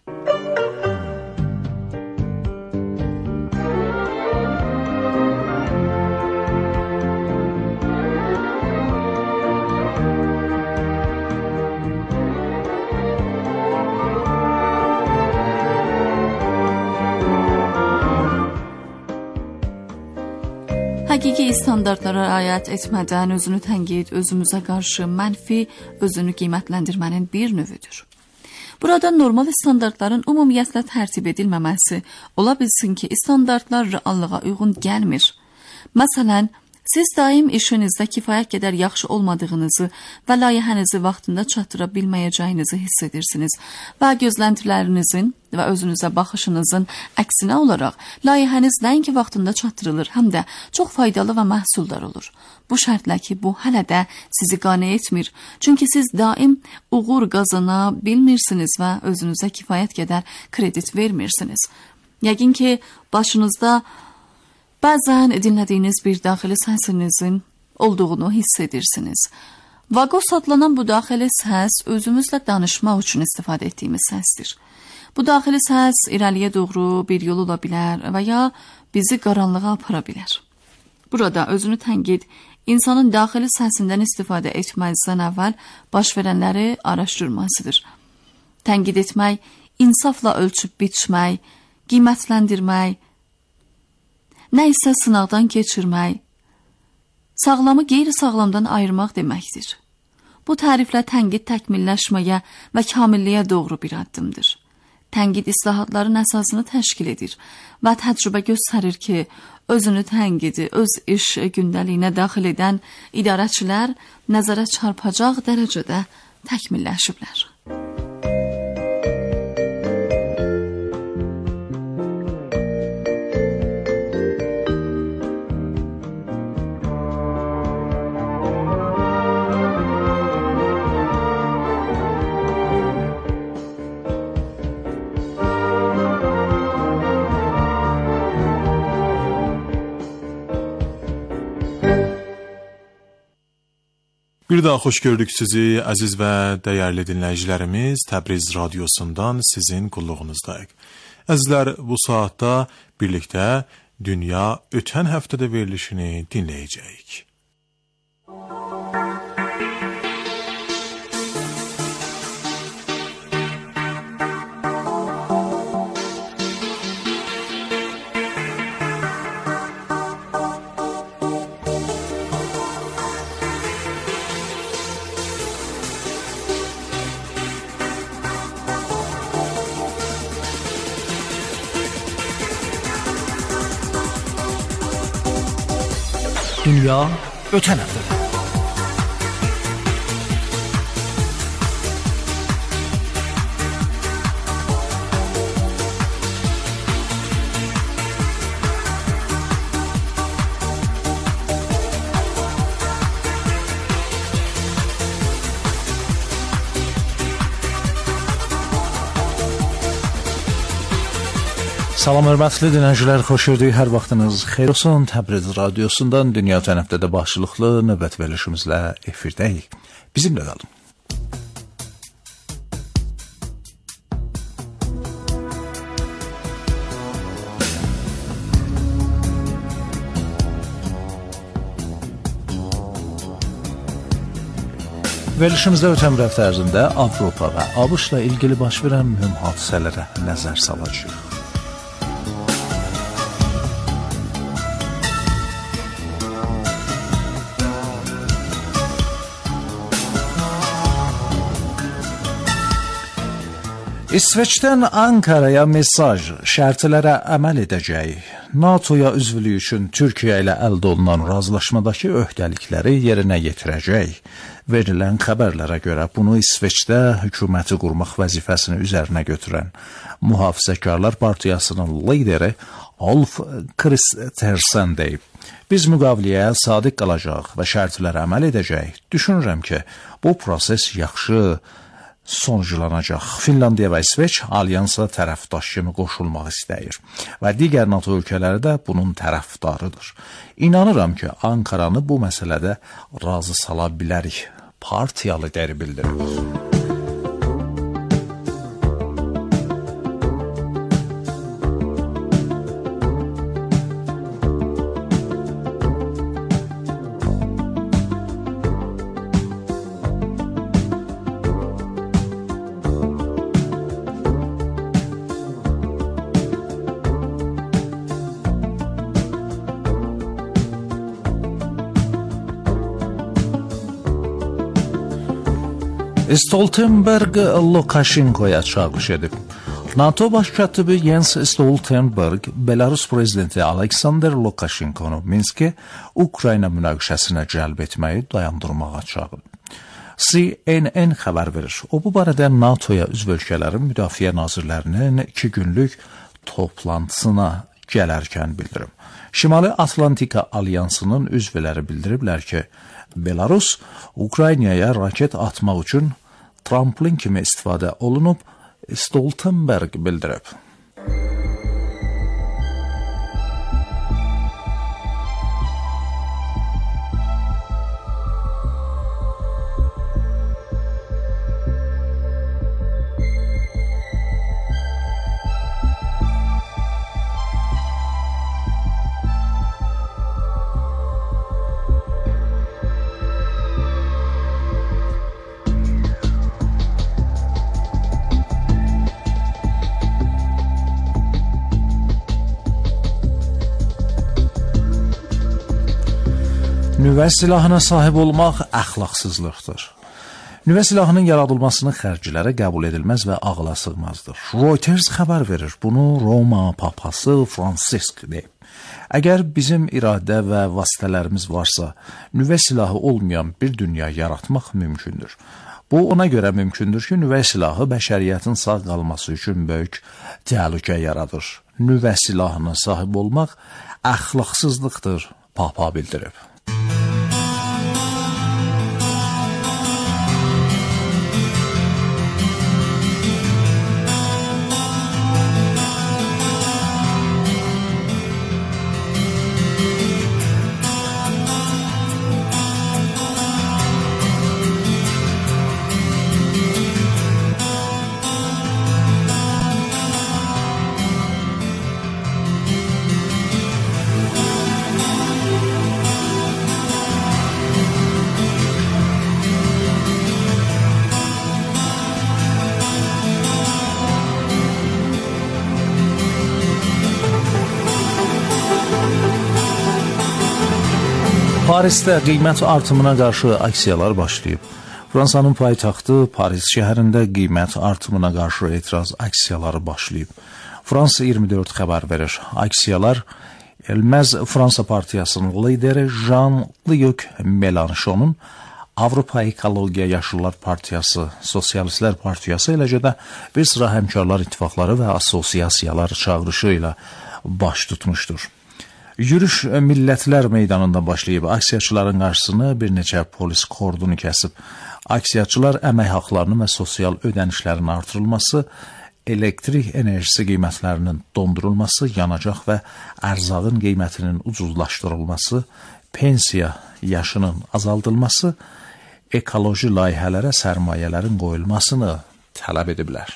Speaker 1: Həqiqi standartlara riayət etmədən özünü tənqid, özümüzə qarşı mənfi özünü qiymətləndirmənin bir növüdür. Burada normal standartların ümumiyyətlə tərtib edilməməsi, ola bilsin ki, standartlar reallığa uyğun gəlmir. Məsələn, siz daim işinizdə kifayət qədər yaxşı olmadığınızı və layihənizi vaxtında çatdıra bilməyəcəyinizi hiss edirsiniz və gözləntilərinizin və özünüzə baxışınızın əksinə olaraq layihəniz nəinki vaxtında çatdırılır, həm də çox faydalı və məhsuldar olur. Bu şərtlə ki, bu hələ də sizi qane etmir, çünki siz daim uğur qazana bilmirsiniz və özünüzə kifayət qədər kredit vermirsiniz. Yəqin ki, başınızda bəzən dinlədiyiniz bir daxili səsinizin olduğunu hiss edirsiniz. Vaqos adlanan bu daxili səs özümüzlə danışmaq üçün istifadə etdiyimiz səsdir. Bu daxili səs irəliyə doğru bir yol ola bilər və ya bizi qaranlığa apara bilər. Burada özünü tənqid, insanın daxili səsindən istifadə etməzdən əvvəl baş verənləri araşdırmasıdır. Tənqid etmək, insafla ölçüb biçmək, qiymətləndirmək, nə isə sınaqdan keçirmək, sağlamı qeyri-sağlamdan ayırmaq deməkdir. Bu təriflə tənqid təkmilləşməyə və kamilliyə doğru bir addımdır. Tənqid islahatların əsasını təşkil edir və təcrübə göstərir ki, özünü tənqidi öz iş gündəliyinə daxil edən idarəçilər nəzərə çarpacaq dərəcədə təkmilləşiblər.
Speaker 2: Bir daha xoş gördük sizi, əziz və dəyərli dinləyicilərimiz. Təbriz radiosundan sizin qulluğunuzdayıq. Əzizlər, bu saatda birlikdə Dünya ötən həftədə verilişini dinləyəcəyik.
Speaker 9: Dünya ötən həftədə. Salam hörmətli dinləyicilər, xoş gördük. Hər vaxtınız xeyir olsun. Təbriz radiosundan Dünya ötən həftədə başlıqlı növbət verilişimizlə efirdəyik. Bizimlə qalın. Verilişimizdə ötən bir həftə ərzində Avropa və ABŞ-la ilgili baş verən mühüm hadisələrə nəzər salacağıq. İsveçdən Ankaraya mesaj, şərtlərə əməl edəcək. NATO-ya üzvlük üçün Türkiyə ilə əldə olunan razılaşmadakı öhdəlikləri yerinə yetirəcək. Verilən xəbərlərə görə bunu İsveçdə hökuməti qurmaq vəzifəsini üzərinə götürən Mühafizəkarlar Partiyasının lideri Ulf Kristersson deyib. Biz müqaviləyə sadiq qalacaq və şərtlərə əməl edəcək. Düşünürəm ki, bu proses yaxşı sonuclanacaq. Finlandiya və İsveç alyansa tərəfdaş kimi qoşulmaq istəyir və digər NATO ölkələri də bunun tərəfdarıdır. İnanıram ki, Ankaranı bu məsələdə razı sala bilərik. Partiya lideri bildirir. Stoltenberg Lukashenko'ya çağırış edib. NATO baş katibi Jens Stoltenberg Belarus prezidenti Alexander Lukashenko'nu Minskə Ukrayna münaqişəsinə cəlb etməyi dayandırmağa çağırıb. CNN xəbər verir. O bu barədə NATO'ya üzv ölkələrin müdafiə nazirlərinin 2 günlük toplantısına gələrkən bildirib. Şimali Atlantika Alyansının üzvləri bildiriblər ki, Belarus Ukraynaya raket atmaq üçün tramplin kimi istifadə olunub, Stoltenberg bildirib. Nüvə silahına sahib olmaq əxlaqsızlıqdır. Nüvə silahının yaradılmasını xərclərə qəbul edilməz və ağla sığmazdır. Reuters xəbər verir. Bunu Roma papası Fransisk deyib. Əgər bizim iradə və vasitələrimiz varsa, nüvə silahı olmayan bir dünya yaratmaq mümkündür. Bu ona görə mümkündür ki, nüvə silahı bəşəriyyətin sağ qalması üçün böyük təhlükə yaradır. Nüvə silahına sahib olmaq əxlaqsızlıqdır, Papa bildirib. Parisdə qiymət artımına qarşı aksiyalar başlayıb. Fransanın paytaxtı Paris şəhərində qiymət artımına qarşı etiraz aksiyaları başlayıb. Fransa 24 xəbər verir. Aksiyalar Elməz Fransa partiyasının lideri Jean-Luc Mélenchon'un Avropa Ekologiya Yaşıllar Partiyası, Sosialistlər Partiyası, eləcə də bir sıra həmkarlar ittifaqları və assosiasiyalar çağırışı ilə baş tutmuşdur. Yürüş Millətlər meydanında başlayıb. Aksiyaçıların qarşısını bir neçə polis kordonu kəsib. Aksiyaçılar əmək haqlarının və sosial ödənişlərin artırılması, elektrik enerjisi qiymətlərinin dondurulması, yanacaq və ərzağın qiymətinin ucuzlaşdırılması, pensiya yaşının azaldılması, ekoloji layihələrə sərmayələrin qoyulmasını tələb ediblər.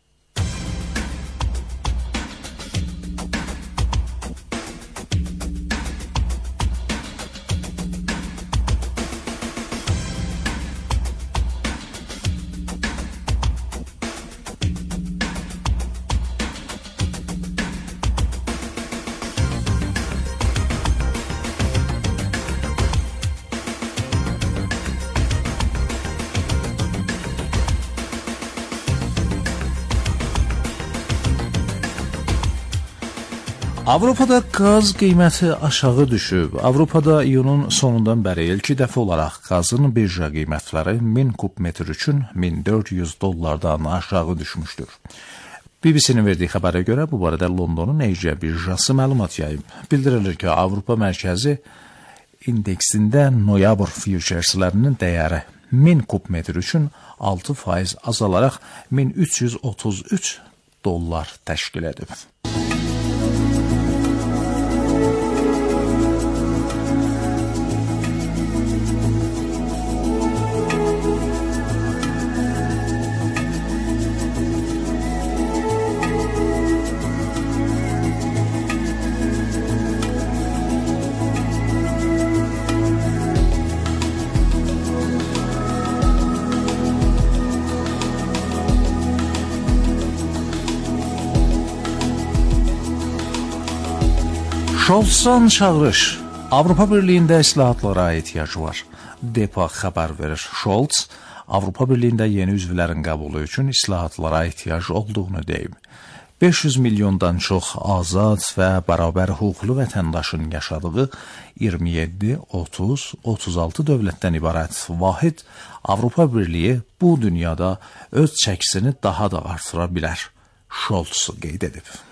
Speaker 9: Avropada qaz qiyməti aşağı düşüb. Avropada iyunun sonundan bəri ilk dəfə olaraq qazın birja qiymətləri 1000 kub metr üçün $1400 aşağı düşmüşdür. BBC-nin verdiyi xəbərə görə bu barədə Londonun Ecra birjası məlumat yayıb. Bildirilir ki, Avropa Mərkəzi indeksində noyabr fütureslərinin dəyəri 1000 kub metr üçün 6% azalaraq $1333 təşkil edib. Scholz'dan çağırış. Avropa Birliyində islahatlara ehtiyac var. DEPA xəbər verir. Scholz, Avropa Birliyində yeni üzvlərin qəbulu üçün islahatlara ehtiyac olduğunu deyib. 500 milyondan çox azad və bərabər hüquqlu vətəndaşın yaşadığı 27, 30, 36 dövlətdən ibarət vahid Avropa Birliyi bu dünyada öz çəkisini daha da artıra bilər. Scholz qeyd edib.